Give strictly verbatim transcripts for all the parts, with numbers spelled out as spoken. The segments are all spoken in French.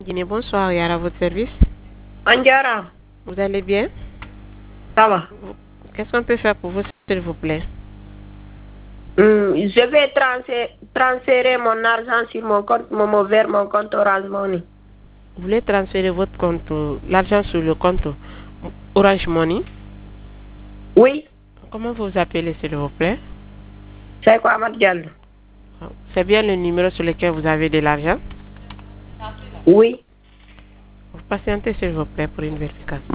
Guinée, bonsoir, Yara, à votre service. Andiara, Vous allez bien? ça va. Qu'est-ce qu'on peut faire pour vous, s'il vous plaît? Hum, je vais transférer, transférer mon argent sur mon compte Momo vers mon compte Orange Money. Vous voulez transférer votre compte, l'argent sur le compte Orange Money? Oui, Comment vous vous appelez, s'il vous plaît? c'est quoi, Ahmad Diallo? C'est bien le numéro sur lequel vous avez de l'argent? Oui, Vous patientez, s'il vous plaît, pour une vérification.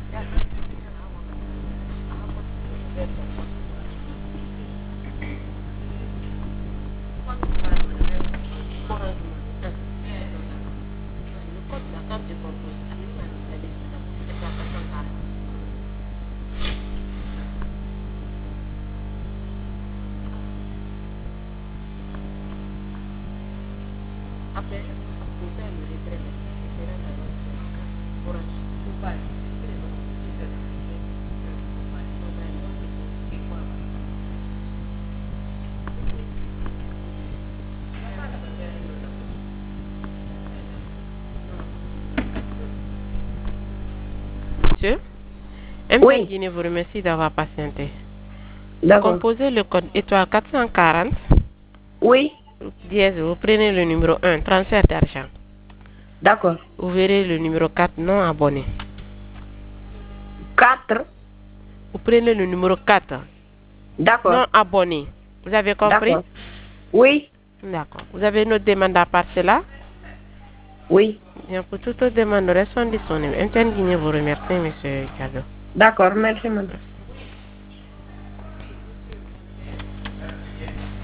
Monsieur, M T N oui, Guinée vous remercie d'avoir patienté. d'accord. Composez le code étoile quatre cent quarante, Oui, dièse, vous prenez le numéro un, transfert d'argent. d'accord. Vous verrez le numéro quatre, non abonné. Quatre, Vous prenez le numéro quatre, d'accord, non abonné. Vous avez compris? d'accord. Oui, D'accord. Vous avez une autre demande à part cela? oui, Bien, pour toute autre demande, nous restons disponibles. M T N Guinée vous remercie, monsieur Diallo. d'accord, merci, madame.